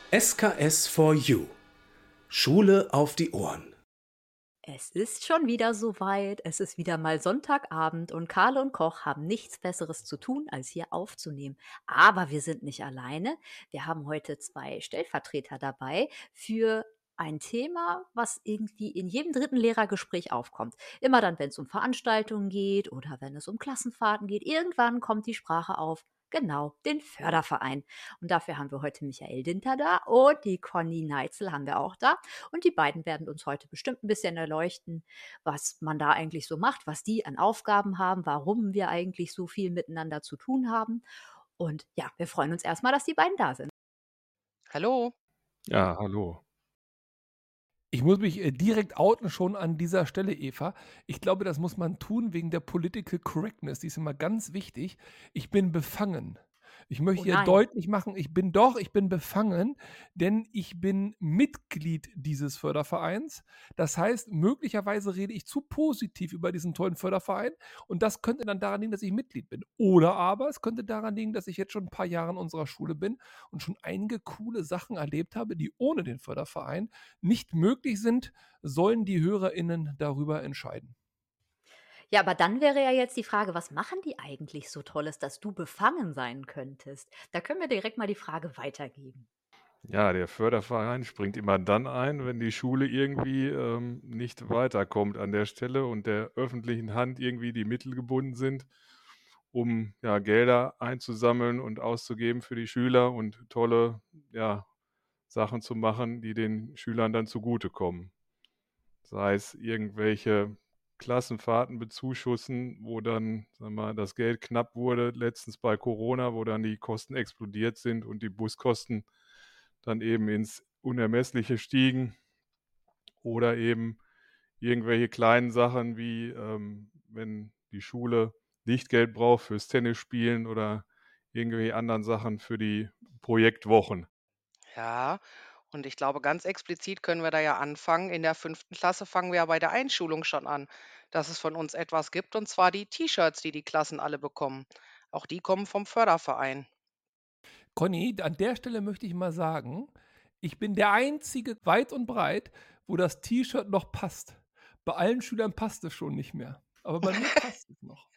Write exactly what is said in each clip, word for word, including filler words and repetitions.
S K S for You. Schule auf die Ohren. Es ist schon wieder soweit. Es ist wieder mal Sonntagabend und Karle und Koch haben nichts Besseres zu tun, als hier aufzunehmen. Aber wir sind nicht alleine. Wir haben heute zwei Stellvertreter dabei für ein Thema, was irgendwie in jedem dritten Lehrergespräch aufkommt. Immer dann, wenn es um Veranstaltungen geht oder wenn es um Klassenfahrten geht, irgendwann kommt die Sprache auf. Genau, den Förderverein. Und dafür haben wir heute Michael Dinter da und die Conny Neitzel haben wir auch da. Und die beiden werden uns heute bestimmt ein bisschen erleuchten, was man da eigentlich so macht, was die an Aufgaben haben, warum wir eigentlich so viel miteinander zu tun haben. Und ja, wir freuen uns erstmal, dass die beiden da sind. Hallo. Ja, hallo. Ich muss mich, äh, direkt outen schon an dieser Stelle, Eva. Ich glaube, das muss man tun wegen der Political Correctness, die ist immer ganz wichtig. Ich bin befangen. Ich Oh möchte hier nein. deutlich machen, ich bin doch ich bin befangen, denn ich bin Mitglied dieses Fördervereins. Das heißt, möglicherweise rede ich zu positiv über diesen tollen Förderverein und das könnte dann daran liegen, dass ich Mitglied bin. Oder aber es könnte daran liegen, dass ich jetzt schon 'n paar Jahre in unserer Schule bin und schon einige coole Sachen erlebt habe, die ohne den Förderverein nicht möglich sind, sollen die HörerInnen darüber entscheiden. Ja, aber dann wäre ja jetzt die Frage, was machen die eigentlich so Tolles, dass du befangen sein könntest? Da können wir direkt mal die Frage weitergeben. Ja, der Förderverein springt immer dann ein, wenn die Schule irgendwie, ähm, nicht weiterkommt an der Stelle und der öffentlichen Hand irgendwie die Mittel gebunden sind, um, ja, Gelder einzusammeln und auszugeben für die Schüler und tolle, ja, Sachen zu machen, die den Schülern dann zugutekommen. Sei es irgendwelche Klassenfahrten bezuschussen, wo dann, sagen wir mal, das Geld knapp wurde, letztens bei Corona, wo dann die Kosten explodiert sind und die Buskosten dann eben ins Unermessliche stiegen. Oder eben irgendwelche kleinen Sachen wie, ähm, wenn die Schule Lichtgeld braucht fürs Tennisspielen oder irgendwelche anderen Sachen für die Projektwochen. Ja, und ich glaube, ganz explizit können wir da ja anfangen. In der fünften Klasse fangen wir ja bei der Einschulung schon an, dass es von uns etwas gibt, und zwar die T-Shirts, die die Klassen alle bekommen. Auch die kommen vom Förderverein. Conny, an der Stelle möchte ich mal sagen, ich bin der Einzige weit und breit, wo das T-Shirt noch passt. Bei allen Schülern passt es schon nicht mehr, aber bei mir passt es noch.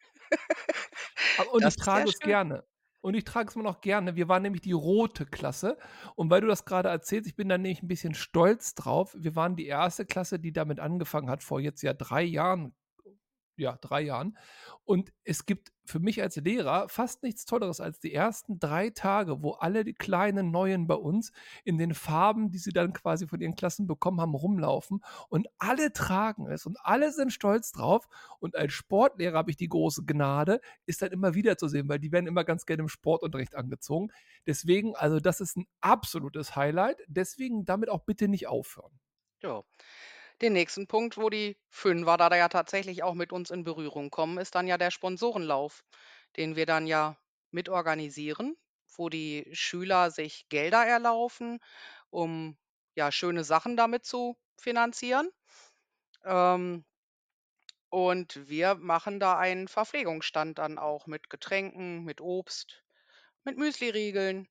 Aber und Das ich ist sehr trage es schön. gerne. Und ich trage es immer noch gerne. Wir waren nämlich die rote Klasse. Und weil du das gerade erzählst, ich bin da nämlich ein bisschen stolz drauf. Wir waren die erste Klasse, die damit angefangen hat, vor jetzt ja drei Jahren. Ja, drei Jahren. Und es gibt für mich als Lehrer fast nichts Tolleres als die ersten drei Tage, wo alle die kleinen Neuen bei uns in den Farben, die sie dann quasi von ihren Klassen bekommen haben, rumlaufen und alle tragen es und alle sind stolz drauf. Und als Sportlehrer habe ich die große Gnade, ist dann immer wieder zu sehen, weil die werden immer ganz gerne im Sportunterricht angezogen. Deswegen, also das ist ein absolutes Highlight. Deswegen damit auch bitte nicht aufhören. Ja. Den nächsten Punkt, wo die Fünfer da ja tatsächlich auch mit uns in Berührung kommen, ist dann ja der Sponsorenlauf, den wir dann ja mitorganisieren, wo die Schüler sich Gelder erlaufen, um ja schöne Sachen damit zu finanzieren. Ähm, und wir machen da einen Verpflegungsstand dann auch mit Getränken, mit Obst, mit Müsliriegeln.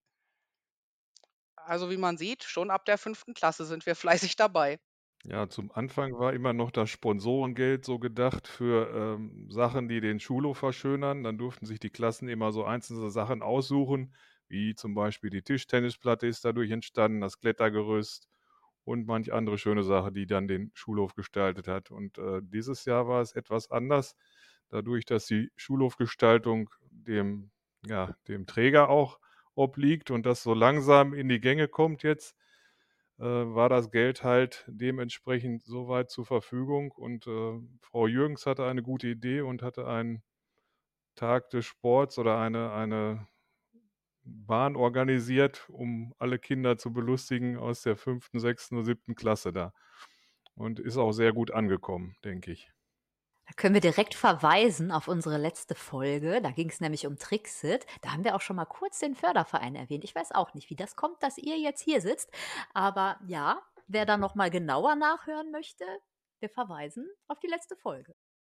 Also wie man sieht, schon ab der fünften Klasse sind wir fleißig dabei. Ja, zum Anfang war immer noch das Sponsorengeld so gedacht für, ähm, Sachen, die den Schulhof verschönern. Dann durften sich die Klassen immer so einzelne Sachen aussuchen, wie zum Beispiel die Tischtennisplatte ist dadurch entstanden, das Klettergerüst und manch andere schöne Sache, die dann den Schulhof gestaltet hat. Und, äh, dieses Jahr war es etwas anders, dadurch, dass die Schulhofgestaltung dem ja, dem Träger auch obliegt und das so langsam in die Gänge kommt jetzt, äh, war das Geld halt dementsprechend soweit zur Verfügung und, äh, Frau Jürgens hatte eine gute Idee und hatte einen Tag des Sports oder eine eine Bahn organisiert, um alle Kinder zu belustigen aus der fünften, sechsten und siebten Klasse da und ist auch sehr gut angekommen, denke ich. Da können wir direkt verweisen auf unsere letzte Folge. Da ging es nämlich um Trixit. Da haben wir auch schon mal kurz den Förderverein erwähnt. Ich weiß auch nicht, wie das kommt, dass ihr jetzt hier sitzt. Aber ja, wer da noch mal genauer nachhören möchte, wir verweisen auf die letzte Folge.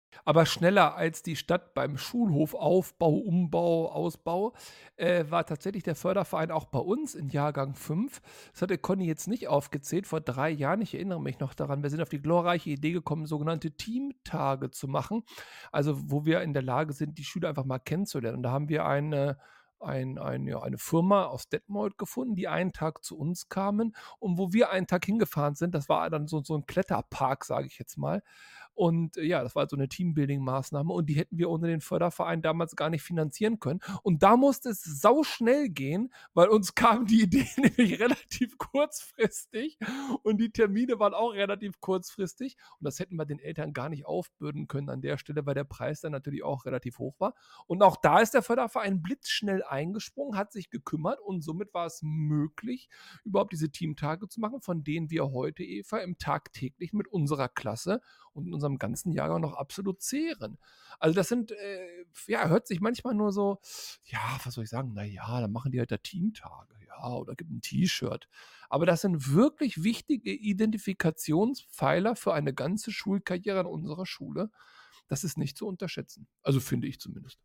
Aber schneller als die Stadt beim Schulhofaufbau, Umbau, Ausbau, äh, war tatsächlich der Förderverein auch bei uns in Jahrgang fünf. Das hatte Conny jetzt nicht aufgezählt, vor drei Jahren, ich erinnere mich noch daran. Wir sind auf die glorreiche Idee gekommen, sogenannte Teamtage zu machen, also wo wir in der Lage sind, die Schüler einfach mal kennenzulernen. Und da haben wir eine ein ein ja, eine Firma aus Detmold gefunden, die einen Tag zu uns kamen und wo wir einen Tag hingefahren sind. Das war dann so so 'n Kletterpark, sage ich jetzt mal. Und, äh, ja, das war halt so 'ne Teambuilding-Maßnahme und die hätten wir ohne den Förderverein damals gar nicht finanzieren können. Und da musste es sauschnell gehen, weil uns kam die Idee nämlich relativ kurzfristig und die Termine waren auch relativ kurzfristig. Und das hätten wir den Eltern gar nicht aufbürden können an der Stelle, weil der Preis dann natürlich auch relativ hoch war. Und auch da ist der Förderverein blitzschnell eingesprungen, hat sich gekümmert und somit war es möglich, überhaupt diese Teamtage zu machen, von denen wir heute, Eva, im tagtäglich mit unserer Klasse und in unserem ganzen Jahrgang noch absolut zehren. Also das sind, äh, ja, hört sich manchmal nur so, ja, was soll ich sagen? Na ja, dann machen die halt da Teamtage, ja, oder gibt 'n T-Shirt. Aber das sind wirklich wichtige Identifikationspfeiler für eine ganze Schulkarriere an unserer Schule. Das ist nicht zu unterschätzen. Also finde ich zumindest.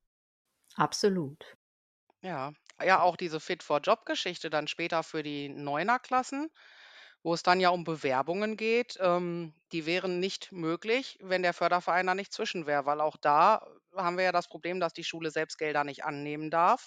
Absolut. Ja. Ja, auch diese Fit-for-Job-Geschichte dann später für die Neuner-Klassen, wo es dann ja um Bewerbungen geht, ähm, die wären nicht möglich, wenn der Förderverein da nicht zwischen wäre, weil auch da haben wir ja das Problem, dass die Schule selbst Gelder nicht annehmen darf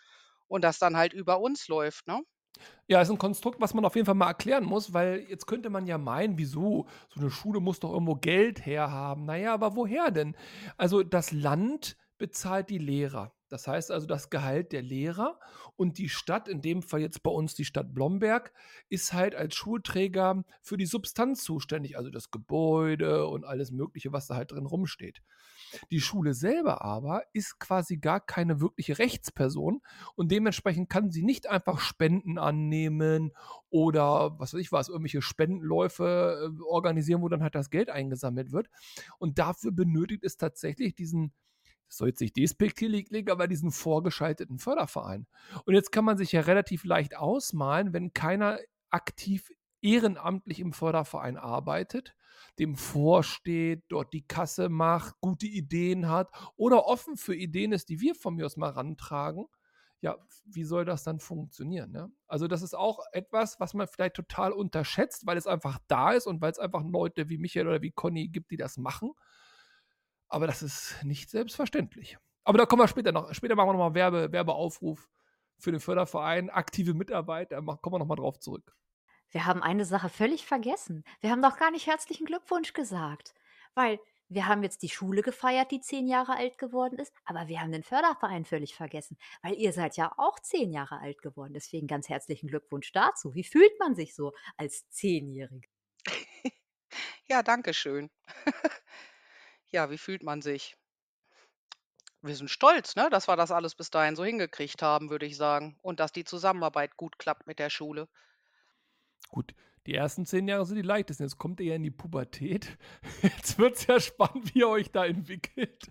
und das dann halt über uns läuft, ne? Ja, ist 'n Konstrukt, was man auf jeden Fall mal erklären muss, weil jetzt könnte man ja meinen: „Wieso? So 'ne Schule muss doch irgendwo Geld herhaben.“ Na ja, aber woher denn? Also, das Land bezahlt die Lehrer. Das heißt also, das Gehalt der Lehrer und die Stadt, in dem Fall jetzt bei uns die Stadt Blomberg, ist halt als Schulträger für die Substanz zuständig, also das Gebäude und alles Mögliche, was da halt drin rumsteht. Die Schule selber aber ist quasi gar keine wirkliche Rechtsperson und dementsprechend kann sie nicht einfach Spenden annehmen oder was weiß ich was, irgendwelche Spendenläufe, äh, organisieren, wo dann halt das Geld eingesammelt wird. Und dafür benötigt es tatsächlich diesen, das soll jetzt nicht despektierlich klingen, aber diesen vorgeschalteten Förderverein. Und jetzt kann man sich ja relativ leicht ausmalen, wenn keiner aktiv ehrenamtlich im Förderverein arbeitet, dem vorsteht, dort die Kasse macht, gute Ideen hat oder offen für Ideen ist, die wir von mir aus mal rantragen. Ja, wie soll das dann funktionieren, ne? Also, das ist auch etwas, was man vielleicht total unterschätzt, weil es einfach da ist und weil's einfach Leute wie Michael oder wie Conny gibt, die das machen. Aber das ist nicht selbstverständlich. Aber da kommen wir später noch später machen wir noch mal Werbe Werbeaufruf für den Förderverein, aktive Mitarbeit, da ma kommen wir noch mal drauf zurück. Wir haben eine Sache völlig vergessen. Wir haben noch gar nicht herzlichen Glückwunsch gesagt, weil wir haben jetzt die Schule gefeiert, die zehn Jahre alt geworden ist, aber wir haben den Förderverein völlig vergessen, weil ihr seid ja auch zehn Jahre alt geworden. Deswegen ganz herzlichen Glückwunsch dazu. Wie fühlt man sich so als Zehnjährige? Ja, danke schön. Ja, wie fühlt man sich? Wir sind stolz, ne, dass wir das alles bis dahin so hingekriegt haben, würde ich sagen, und dass die Zusammenarbeit gut klappt mit der Schule. Gut, die ersten zehn Jahre sind die leichtesten. Jetzt kommt ihr ja in die Pubertät. Jetzt wird's ja spannend, wie ihr euch da entwickelt.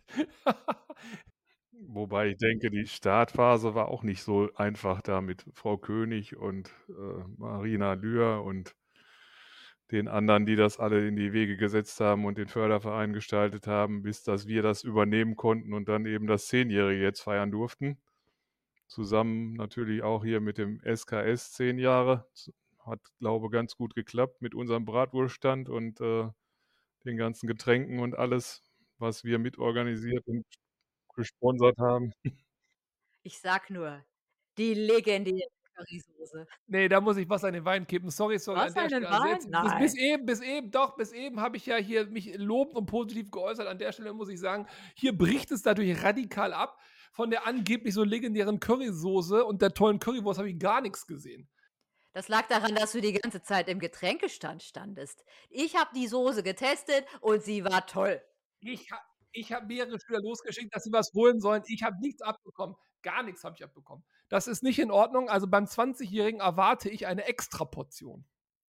Wobei ich denke, die Startphase war auch nicht so einfach da mit Frau König und, äh, Marina Lühr und den anderen, die das alle in die Wege gesetzt haben und den Förderverein gestaltet haben, bis dass wir das übernehmen konnten und dann eben das Zehnjährige jetzt feiern durften. Zusammen natürlich auch hier mit dem S K S zehn Jahre. Z hat, glaube, ganz gut geklappt mit unserem Bratwurststand und, äh, den ganzen Getränken und alles, was wir mitorganisiert und gesponsert haben. Ich sage nur, die legendäre Currysoße. Ne, da muss ich Wasser in den Wein kippen. Sorry, sorry an Was, der einen Stelle. Also Wein? jetzt bis bis Nein. eben bis eben doch, bis eben habe ich ja hier mich lobend und positiv geäußert. An der Stelle muss ich sagen, hier bricht es dadurch radikal ab. Von der angeblich so legendären Currysoße und der tollen Currywurst habe ich gar nix gesehen. Das lag daran, dass du die ganze Zeit im Getränkestand standest. Ich habe die Soße getestet und sie war toll. Ich ha ich habe mehrere Schüler losgeschickt, dass sie was holen sollen. Ich habe nichts abbekommen. Gar nix habe ich abbekommen. Das ist nicht in Ordnung. Also, beim Zwanzigjährigen erwarte ich eine Extraportion.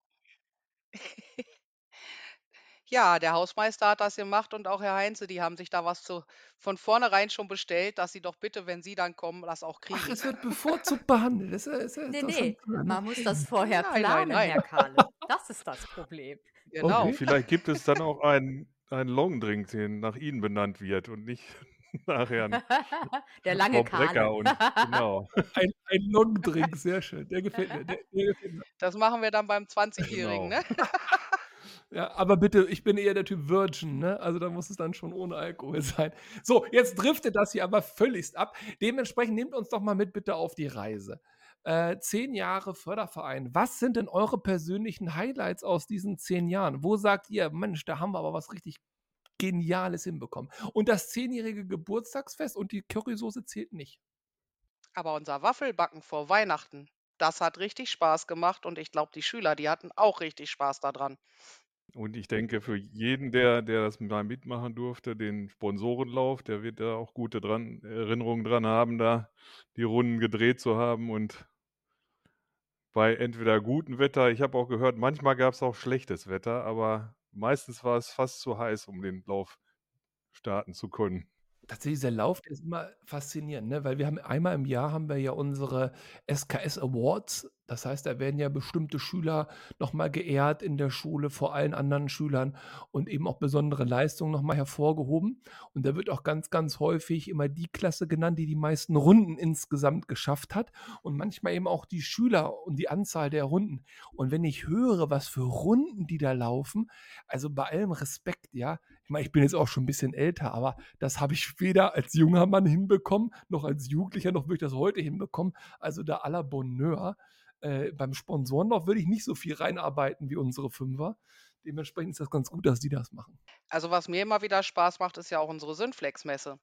Ja, der Hausmeister hat das gemacht und auch Herr Heinze, die haben sich da was zu von vornherein schon bestellt, dass sie doch bitte, wenn sie dann kommen, das auch Ach, kriegen. es wird bevorzugt behandelt. Das ist ja ist ja Ne, interessant ne, zu hören, ne? man muss das vorher Nein, nein, planen, nein. Herr Kahle. Das ist das Problem. Okay, Genau. vielleicht gibt es dann auch einen einen Longdrink, den nach Ihnen benannt wird und nicht nach Herrn Der lange Frau Brecker Kahle. und genau. Ein ein Longdrink, sehr schön. Der gefällt mir. Der der gefällt mir. Das machen wir dann beim zwanzigjährigen, Genau. ne? Ja, aber bitte, ich bin eher der Typ Virgin, ne? Also, da muss es dann schon ohne Alkohol sein. So, jetzt driftet das hier aber völligst ab. Dementsprechend nehmt uns doch mal mit bitte auf die Reise. Äh, zehn Jahre Förderverein. Was sind denn eure persönlichen Highlights aus diesen zehn Jahren? Wo sagt ihr: „Mensch, da haben wir aber was richtig Geniales hinbekommen?“ Und das zehnjährige Geburtstagsfest und die Currysoße zählt nicht. Aber unser Waffelbacken vor Weihnachten, das hat richtig Spaß gemacht und ich glaube, die Schüler, die hatten auch richtig Spaß daran. Und ich denke, für jeden, der der das mal mitmachen durfte, den Sponsorenlauf, der wird da auch gute dran Erinnerungen dran haben, da die Runden gedreht zu haben und bei entweder gutem Wetter, ich habe auch gehört, manchmal gab's auch schlechtes Wetter, aber meistens war es fast zu heiß, um den Lauf starten zu können. Tatsächlich, dieser Lauf, der ist immer faszinierend, ne? Weil wir haben einmal im Jahr haben wir ja unsere S K S Awards. Das heißt, da werden ja bestimmte Schüler noch mal geehrt in der Schule vor allen anderen Schülern und eben auch besondere Leistungen noch mal hervorgehoben. Und da wird auch ganz, ganz häufig immer die Klasse genannt, die die meisten Runden insgesamt geschafft hat und manchmal eben auch die Schüler und die Anzahl der Runden. Und wenn ich höre, was für Runden die da laufen, also bei allem Respekt, ja. Ich meine, ich bin jetzt auch schon ein bisschen älter, aber das habe ich weder als junger Mann hinbekommen, noch als Jugendlicher, noch würde ich das heute hinbekommen. Also da à la Bonheur. Äh, beim Sponsorenlauf würde ich nicht so viel reinarbeiten wie unsere Fünfer. Dementsprechend ist das ganz gut, dass die das machen. Also was mir immer wieder Spaß macht, ist ja auch unsere Synflex-Messe,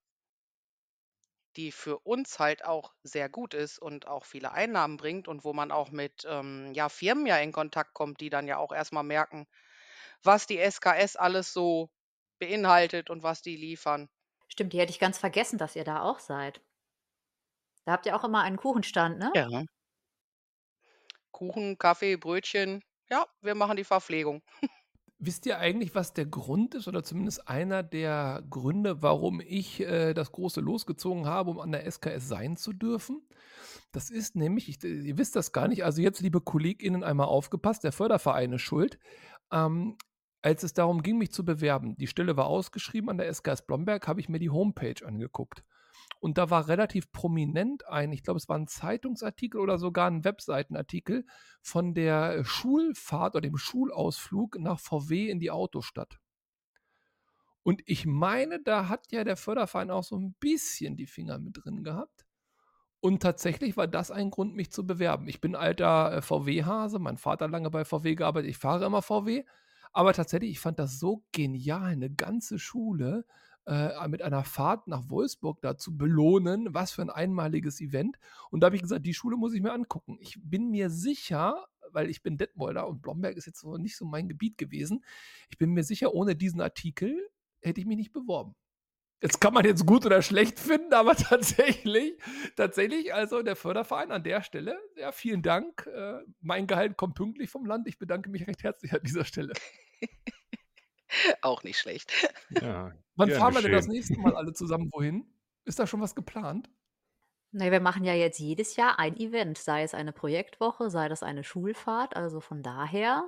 die für uns halt auch sehr gut ist und auch viele Einnahmen bringt und wo man auch mit ähm, ja, Firmen ja in Kontakt kommt, die dann ja auch erstmal merken, was die S K S alles so beinhaltet und was die liefern. Stimmt, die hätte ich ganz vergessen, dass ihr da auch seid. Da habt ihr auch immer einen Kuchenstand, ne? Ja. Kuchen, Kaffee, Brötchen. Ja, wir machen die Verpflegung. Wisst ihr eigentlich, was der Grund ist oder zumindest einer der Gründe, warum ich, äh, das große Los gezogen habe, um an der S K S sein zu dürfen? Das ist nämlich ich ihr wisst das gar nicht, also jetzt, liebe KollegInnen, einmal aufgepasst, der Förderverein ist schuld. Ähm, als es darum ging, mich zu bewerben, die Stelle war ausgeschrieben an der S K S Blomberg, habe ich mir die Homepage angeguckt. Und da war relativ prominent ein, ich glaube, es war ein Zeitungsartikel oder sogar ein Webseitenartikel von der Schulfahrt oder dem Schulausflug nach V W in die Autostadt. Und ich meine, da hat ja der Förderverein auch so ein bisschen die Finger mit drin gehabt. Und tatsächlich war das ein Grund, mich zu bewerben. Ich bin alter, äh, V W-Hase, mein Vater hat lange bei V W gearbeitet, ich fahre immer V W. Aber tatsächlich, ich fand das so genial, eine ganze Schule, äh, mit einer Fahrt nach Wolfsburg da zu belohnen. Was für ein einmaliges Event. Und da habe ich gesagt: „Die Schule muss ich mir angucken.“ Ich bin mir sicher, weil ich bin Detmolder und Blomberg ist jetzt so nicht so mein Gebiet gewesen. Ich bin mir sicher, ohne diesen Artikel hätte ich mich nicht beworben. Jetzt kann man jetzt gut oder schlecht finden, aber tatsächlich tatsächlich, also der Förderverein an der Stelle, ja, vielen Dank. Äh, mein Gehalt kommt pünktlich vom Land. Ich bedanke mich recht herzlich an dieser Stelle. Auch nicht schlecht. Ja, Wann gern fahren wir denn das geschehen. nächste Mal alle zusammen wohin? Ist da schon was geplant? Ne, wir machen ja jetzt jedes Jahr ein Event, sei es eine Projektwoche, sei das eine Schulfahrt. Also von daher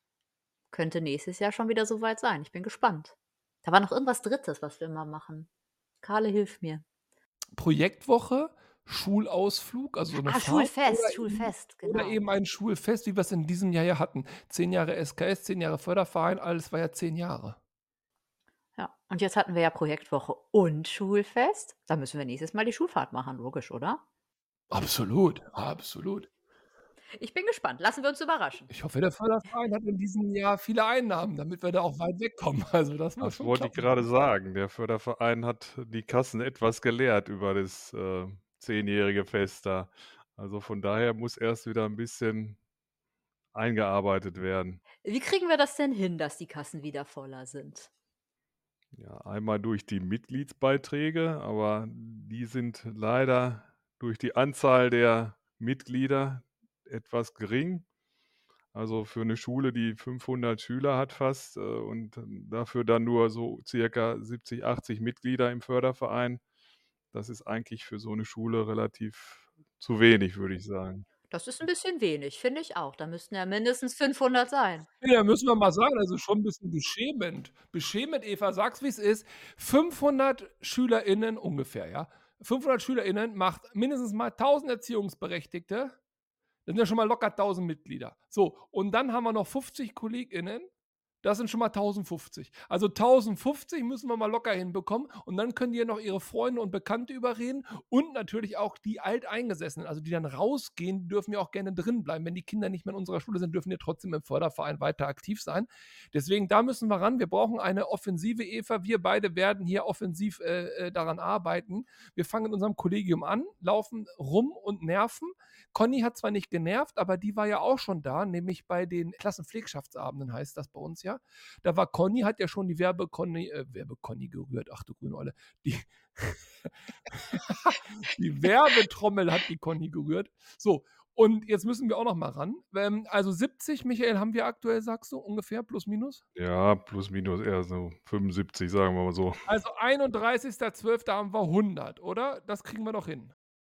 könnte nächstes Jahr schon wieder so weit sein. Ich bin gespannt. Da war noch irgendwas Drittes, was wir immer machen. Carle, hilf mir. Projektwoche, Schulausflug, also so 'ne Ah, Fahrt oder Schulfest, eben Schulfest, oder genau. eben ein Schulfest, wie wir's in diesem Jahr ja hatten. zehn Jahre S K S, zehn Jahre Förderverein, alles war ja zehn Jahre. Ja, und jetzt hatten wir ja Projektwoche und Schulfest. Da müssen wir nächstes Mal die Schulfahrt machen, logisch, oder? Absolut, absolut. Ich bin gespannt. Lassen wir uns überraschen. Ich hoffe, der Förderverein hat in diesem Jahr viele Einnahmen, damit wir da auch weit wegkommen. Also, das muss Das schon wollte ich klappen. gerade sagen. Der Förderverein hat die Kassen etwas geleert über das, äh, zehnjährige Fest da. Also, von daher muss erst wieder 'n bisschen eingearbeitet werden. Wie kriegen wir das denn hin, dass die Kassen wieder voller sind? Ja, einmal durch die Mitgliedsbeiträge, aber die sind leider durch die Anzahl der Mitglieder etwas gering. Also, für 'ne Schule, die fünfhundert Schüler hat fast, äh, und dafür dann nur so circa siebzig, achtzig Mitglieder im Förderverein. Das ist eigentlich für so 'ne Schule relativ zu wenig, würde ich sagen. Das ist 'n bisschen wenig, finde ich auch. Da müssten ja mindestens fünfhundert sein. Ja, müssen wir mal sagen, also schon 'n bisschen beschämend. Beschämend, Eva, sag's, wie's ist. fünfhundert SchülerInnen ungefähr, ja? fünfhundert SchülerInnen macht mindestens mal tausend Erziehungsberechtigte. Das sind ja schon mal locker tausend Mitglieder. So, und dann haben wir noch fünfzig KollegInnen. Das sind schon mal tausendfünfzig. Also tausendfünfzig müssen wir mal locker hinbekommen und dann können die ja noch ihre Freunde und Bekannte überreden und natürlich auch die Alteingesessenen, also die dann rausgehen, die dürfen ja auch gerne drin bleiben. Wenn die Kinder nicht mehr in unserer Schule sind, dürfen die trotzdem im Förderverein weiter aktiv sein. Deswegen, da müssen wir ran. Wir brauchen eine Offensive, Eva. Wir beide werden hier offensiv äh, äh, daran arbeiten. Wir fangen in unserem Kollegium an, laufen rum und nerven. Conny hat zwar nicht genervt, aber die war ja auch schon da, nämlich bei den Klassenpflegschaftsabenden heißt das bei uns ja. Da war Conny, hat ja schon die Werbe-Conny, äh, Werbe-Conny gerührt, ach du grüne Olle. Die, die Werbetrommel hat die Conny gerührt. So, und jetzt müssen wir auch noch mal ran. Ähm, also siebzig, Michael, haben wir aktuell, sagst du, ungefähr, plus minus? Ja, plus minus eher so fünfundsiebzig, sagen wir mal so. Also einunddreißigster zwölfter haben wir hundert, oder? Das kriegen wir doch hin.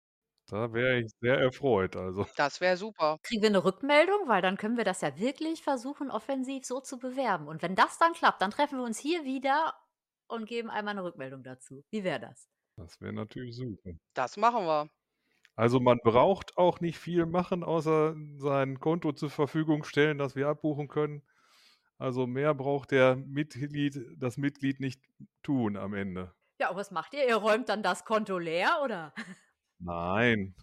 Da wäre ich sehr erfreut, also. Das wäre super. Kriegen wir 'ne Rückmeldung? Weil dann können wir das ja wirklich versuchen, offensiv so zu bewerben. Und wenn das dann klappt, dann treffen wir uns hier wieder und geben einmal 'ne Rückmeldung dazu. Wie wäre das? Das wäre natürlich super. Das machen wir. Also, man braucht auch nicht viel machen, außer sein Konto zur Verfügung stellen, das wir abbuchen können. Also, mehr braucht der Mitglied das Mitglied nicht tun am Ende. Ja, und was macht ihr? Ihr räumt dann das Konto leer, oder? Nein.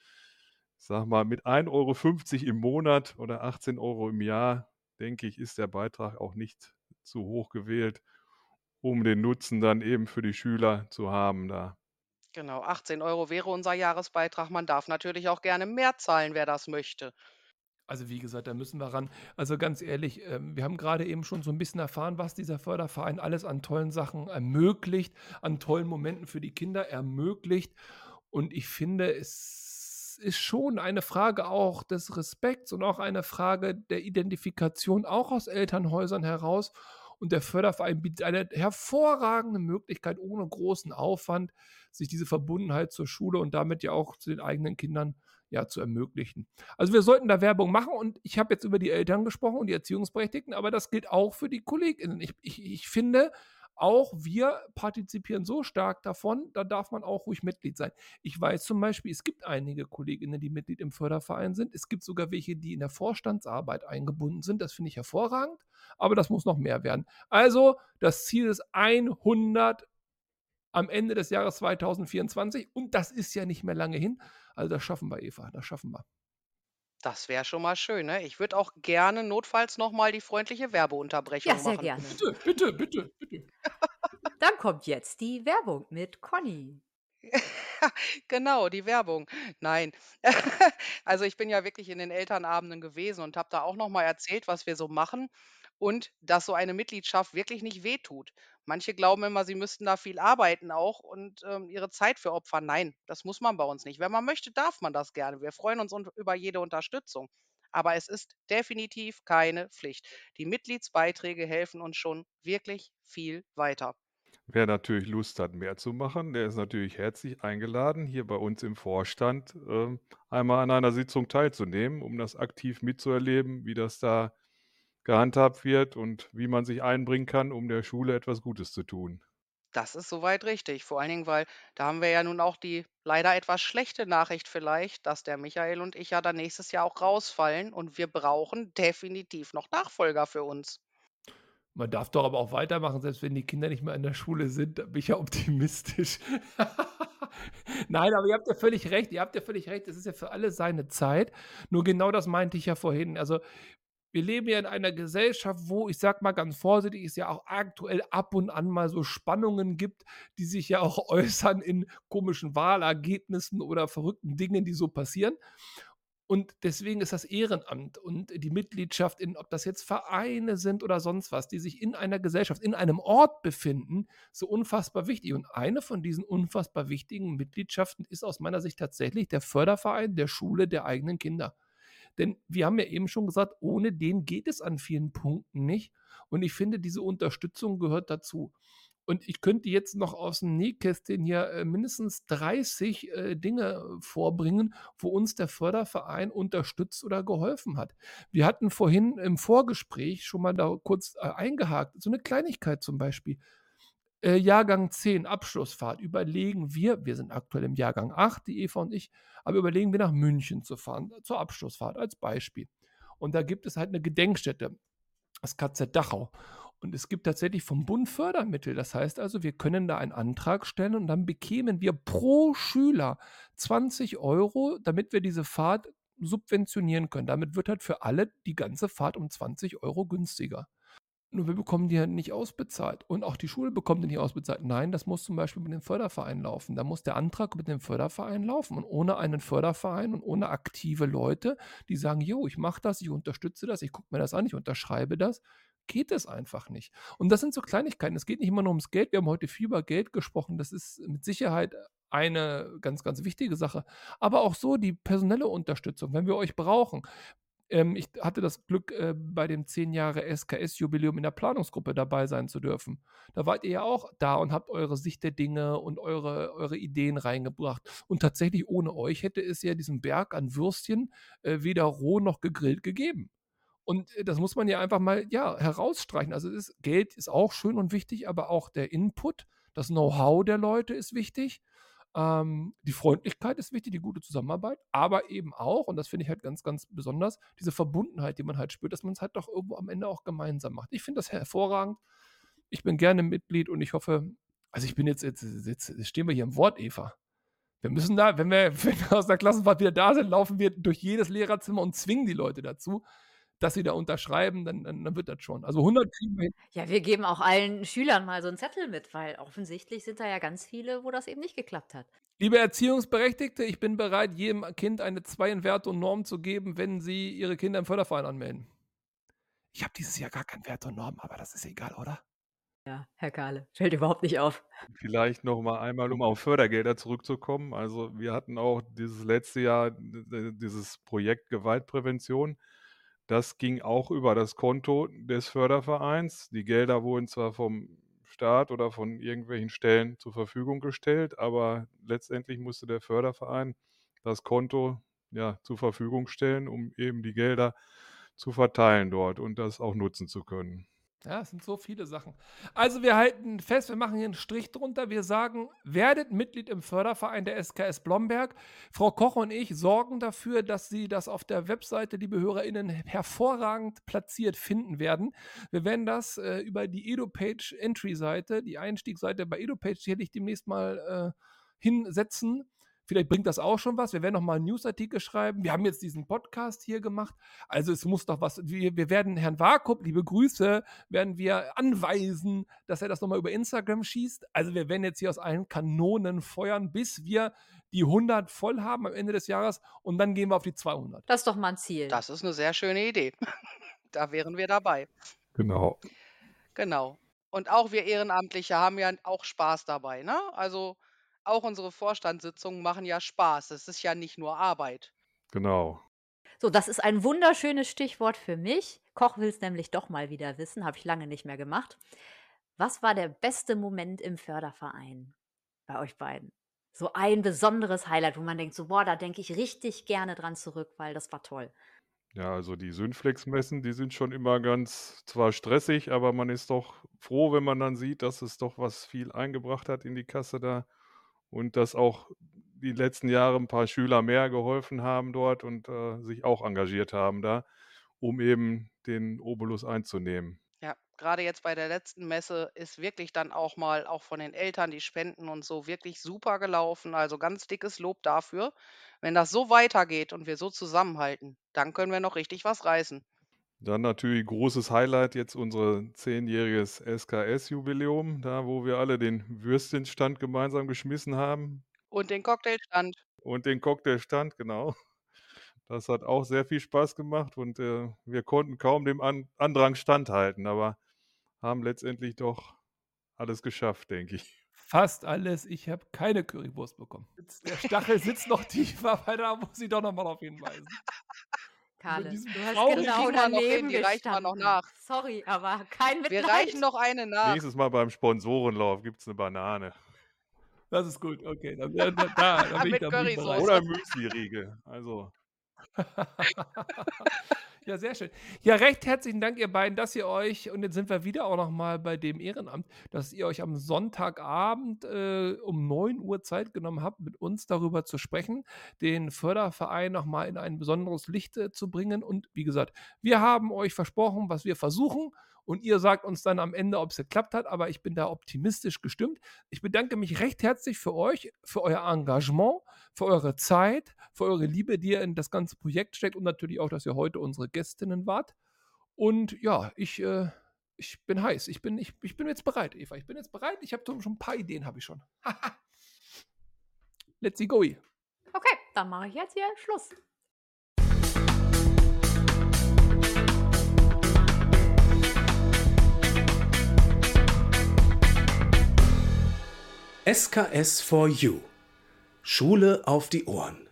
Ich sage mal, mit ein Euro fünfzig im Monat oder achtzehn Euro im Jahr, denke ich, ist der Beitrag auch nicht zu hoch gewählt, um den Nutzen dann eben für die Schüler zu haben da. Genau, achtzehn Euro wäre unser Jahresbeitrag. Man darf natürlich auch gerne mehr zahlen, wer das möchte. Also, wie gesagt, da müssen wir ran. Also, ganz ehrlich, ähm, wir haben gerade eben schon so 'n bisschen erfahren, was dieser Förderverein alles an tollen Sachen ermöglicht, an tollen Momenten für die Kinder ermöglicht. Und ich finde, es ist schon eine Frage auch des Respekts und auch eine Frage der Identifikation, auch aus Elternhäusern heraus. Und der Förderverein bietet eine hervorragende Möglichkeit, ohne großen Aufwand, sich diese Verbundenheit zur Schule und damit ja auch zu den eigenen Kindern, ja, zu ermöglichen. Also, wir sollten da Werbung machen und ich habe jetzt über die Eltern gesprochen und die Erziehungsberechtigten, aber das gilt auch für die KollegInnen. Ich ich ich finde, auch wir partizipieren so stark davon, da darf man auch ruhig Mitglied sein. Ich weiß zum Beispiel, es gibt einige KollegInnen, die Mitglied im Förderverein sind. Es gibt sogar welche, die in der Vorstandsarbeit eingebunden sind. Das finde ich hervorragend, aber das muss noch mehr werden. Also, das Ziel ist hundert am Ende des Jahres zweitausendvierundzwanzig und das ist ja nicht mehr lange hin. Also, das schaffen wir, Eva, das schaffen wir. Das wäre schon mal schön, ne? Ich würde auch gerne notfalls noch mal die freundliche Ja, Werbeunterbrechung sehr machen. gerne. Bitte, bitte, bitte, bitte. Dann kommt jetzt die Werbung mit Conny. Genau, die Werbung. Nein. Also, ich bin ja wirklich in den Elternabenden gewesen und habe da auch noch mal erzählt, was wir so machen und dass so eine Mitgliedschaft wirklich nicht wehtut. Manche glauben immer, sie müssten da viel arbeiten auch und, ähm, ihre Zeit für opfern. Nein, das muss man bei uns nicht. Wenn man möchte, darf man das gerne. Wir freuen uns un über jede Unterstützung. Aber es ist definitiv keine Pflicht. Die Mitgliedsbeiträge helfen uns schon wirklich viel weiter. Wer natürlich Lust hat, mehr zu machen, der ist natürlich herzlich eingeladen, hier bei uns im Vorstand, ähm, einmal an einer Sitzung teilzunehmen, um das aktiv mitzuerleben, wie das da gehandhabt wird und wie man sich einbringen kann, um der Schule etwas Gutes zu tun. Das ist soweit richtig. Vor allen Dingen, weil da haben wir ja nun auch die leider etwas schlechte Nachricht vielleicht, dass der Michael und ich ja dann nächstes Jahr auch rausfallen und wir brauchen definitiv noch Nachfolger für uns. Man darf doch aber auch weitermachen, selbst wenn die Kinder nicht mehr in der Schule sind, da bin ich ja optimistisch. Nein, aber ihr habt ja völlig recht, ihr habt ja völlig recht. Es ist ja für alle seine Zeit. Nur genau das meinte ich ja vorhin. Also, wir leben ja in einer Gesellschaft, wo, ich sage mal ganz vorsichtig, es ja auch aktuell ab und an mal so Spannungen gibt, die sich ja auch äußern in komischen Wahlergebnissen oder verrückten Dingen, die so passieren. Und deswegen ist das Ehrenamt und die Mitgliedschaft in, ob das jetzt Vereine sind oder sonst was, die sich in einer Gesellschaft, in einem Ort befinden, so unfassbar wichtig. Und eine von diesen unfassbar wichtigen Mitgliedschaften ist aus meiner Sicht tatsächlich der Förderverein der Schule der eigenen Kinder. Denn wir haben ja eben schon gesagt, ohne den geht es an vielen Punkten nicht. Und ich finde, diese Unterstützung gehört dazu. Und ich könnte jetzt noch aus dem Nähkästchen hier äh, mindestens dreißig äh, Dinge vorbringen, wo uns der Förderverein unterstützt oder geholfen hat. Wir hatten vorhin im Vorgespräch schon mal da kurz äh, eingehakt, so eine Kleinigkeit zum Beispiel. Äh, Jahrgang zehn, Abschlussfahrt, überlegen wir, wir sind aktuell im Jahrgang acht, die Eva und ich, aber überlegen wir nach München zu fahren, zur Abschlussfahrt als Beispiel. Und da gibt es halt eine Gedenkstätte, das K Z Dachau. Und es gibt tatsächlich vom Bund Fördermittel. Das heißt also, wir können da einen Antrag stellen und dann bekämen wir pro Schüler zwanzig Euro, damit wir diese Fahrt subventionieren können. Damit wird halt für alle die ganze Fahrt um zwanzig Euro günstiger. Nur wir bekommen die ja nicht ausbezahlt. Und auch die Schule bekommt die nicht ausbezahlt. Nein, das muss zum Beispiel mit dem Förderverein laufen. Da muss der Antrag mit dem Förderverein laufen. Und ohne einen Förderverein und ohne aktive Leute, die sagen, jo, ich mache das, ich unterstütze das, ich gucke mir das an, ich unterschreibe das, geht es einfach nicht. Und das sind so Kleinigkeiten. Es geht nicht immer nur ums Geld. Wir haben heute viel über Geld gesprochen. Das ist mit Sicherheit eine ganz, ganz wichtige Sache. Aber auch so die personelle Unterstützung, wenn wir euch brauchen. Ähm, ich hatte das Glück, äh, bei dem zehn Jahre S K S-Jubiläum in der Planungsgruppe dabei sein zu dürfen. Da wart ihr ja auch da und habt eure Sicht der Dinge und eure, eure Ideen reingebracht. Und tatsächlich ohne euch hätte es ja diesen Berg an Würstchen äh, weder roh noch gegrillt gegeben. Und äh, das muss man ja einfach mal ja, herausstreichen. Also es ist, Geld ist auch schön und wichtig, aber auch der Input, das Know-how der Leute ist wichtig. Ähm, die Freundlichkeit ist wichtig, die gute Zusammenarbeit, aber eben auch, und das finde ich halt ganz, ganz besonders, diese Verbundenheit, die man halt spürt, dass man es halt doch irgendwo am Ende auch gemeinsam macht. Ich finde das hervorragend. Ich bin gerne Mitglied und ich hoffe, also ich bin jetzt, jetzt, jetzt jetzt stehen wir hier im Wort, Eva. Wir müssen da, wenn wir, wenn wir aus der Klassenfahrt wieder da sind, laufen wir durch jedes Lehrerzimmer und zwingen die Leute dazu, dass sie da unterschreiben, dann, dann, dann wird das schon. Also hundert kriegen wir hin. Ja, wir geben auch allen Schülern mal so 'n Zettel mit, weil offensichtlich sind da ja ganz viele, wo das eben nicht geklappt hat. Liebe Erziehungsberechtigte, ich bin bereit, jedem Kind eine zwei in Wert und Norm zu geben, wenn sie ihre Kinder im Förderverein anmelden. Ich habe dieses Jahr gar keinen Wert und Norm, aber das ist egal, oder? Ja, Herr Kahle, fällt überhaupt nicht auf. Vielleicht noch mal einmal, um auf Fördergelder zurückzukommen. Also, wir hatten auch dieses letzte Jahr d d dieses Projekt Gewaltprävention. Das ging auch über das Konto des Fördervereins. Die Gelder wurden zwar vom Staat oder von irgendwelchen Stellen zur Verfügung gestellt, aber letztendlich musste der Förderverein das Konto, ja, zur Verfügung stellen, um eben die Gelder zu verteilen dort und das auch nutzen zu können. Ja, es sind so viele Sachen. Also wir halten fest, wir machen hier einen Strich drunter. Wir sagen, werdet Mitglied im Förderverein der S K S Blomberg. Frau Koch und ich sorgen dafür, dass Sie das auf der Webseite, liebe HörerInnen, hervorragend platziert finden werden. Wir werden das äh, über die EduPage Entry-Seite, die Einstiegsseite bei EduPage, sicherlich demnächst mal äh, hinsetzen. Vielleicht bringt das auch schon was. Wir werden noch mal einen Newsartikel schreiben. Wir haben jetzt diesen Podcast hier gemacht. Also es muss doch was. Wir, wir werden Herrn Wakup, liebe Grüße, werden wir anweisen, dass er das noch mal über Instagram schießt. Also wir werden jetzt hier aus allen Kanonen feuern, bis wir die hundert voll haben am Ende des Jahres. Und dann gehen wir auf die zweihundert. Das ist doch mal 'n Ziel. Das ist 'ne sehr schöne Idee. Da wären wir dabei. Genau. Genau. Und auch wir Ehrenamtliche haben ja auch Spaß dabei, ne? Also, auch unsere Vorstandssitzungen machen ja Spaß. Es ist ja nicht nur Arbeit. Genau. So, das ist ein wunderschönes Stichwort für mich. Koch will's nämlich doch mal wieder wissen, habe ich lange nicht mehr gemacht. Was war der beste Moment im Förderverein bei euch beiden? So ein besonderes Highlight, wo man denkt so: „Boah, da denke ich richtig gerne dran zurück, weil das war toll.“ Ja, also die Synflex-Messen, die sind schon immer ganz zwar stressig, aber man ist doch froh, wenn man dann sieht, dass es doch was viel eingebracht hat in die Kasse da und dass auch die letzten Jahre ein paar Schüler mehr geholfen haben dort und, äh, sich auch engagiert haben da, um eben den Obolus einzunehmen. Ja, grade jetzt bei der letzten Messe ist wirklich dann auch mal auch von den Eltern die Spenden und so wirklich super gelaufen. Also, ganz dickes Lob dafür. Wenn das so weitergeht und wir so zusammenhalten, dann können wir noch richtig was reißen. Dann natürlich großes Highlight jetzt unser zehnjähriges S K S-Jubiläum, da wo wir alle den Würstchenstand gemeinsam geschmissen haben Und den Cocktailstand. und den Cocktailstand, genau. Das hat auch sehr viel Spaß gemacht und, äh, wir konnten kaum dem An Andrang standhalten, aber haben letztendlich doch alles geschafft, denke ich. Fast alles. Ich habe keine Currywurst bekommen. Jetzt- Der Stachel sitzt noch tiefer, weil da muss ich doch noch mal drauf hinweisen. Karle. diesem Du hast traurigen Die genau kriegen wir noch hin, daneben die reichen wir noch gestanden. nach. Sorry, aber kein Wir Mitleid. reichen noch eine nach. Nächstes Mal beim Sponsorenlauf gibt's 'ne Banane. Das ist gut, okay. Da, da, da, da bin ich, Mit da bin ich bereit. Currysoße. Oder Müsliriegel. Also, Ja, sehr schön. Ja, recht herzlichen Dank, ihr beiden, dass ihr euch, und jetzt sind wir wieder auch noch mal bei dem Ehrenamt, dass ihr euch am Sonntagabend äh, um neun Uhr Zeit genommen habt, mit uns darüber zu sprechen, den Förderverein noch mal in ein besonderes Licht äh, zu bringen. Und wie gesagt, wir haben euch versprochen, was wir versuchen, und ihr sagt uns dann am Ende, ob es geklappt hat, aber ich bin da optimistisch gestimmt. Ich bedanke mich recht herzlich für euch, für euer Engagement, für eure Zeit, für eure Liebe, die ihr in das ganze Projekt steckt, und natürlich auch, dass ihr heute unsere Gästinnen wart. Und ja, ich, äh, ich bin heiß. Ich bin, ich, ich bin jetzt bereit, Eva. Ich bin jetzt bereit. Ich habe schon ein paar Ideen, habe ich schon. Let's go. Okay, dann mache ich jetzt hier Schluss. S K S for You. Schule auf die Ohren.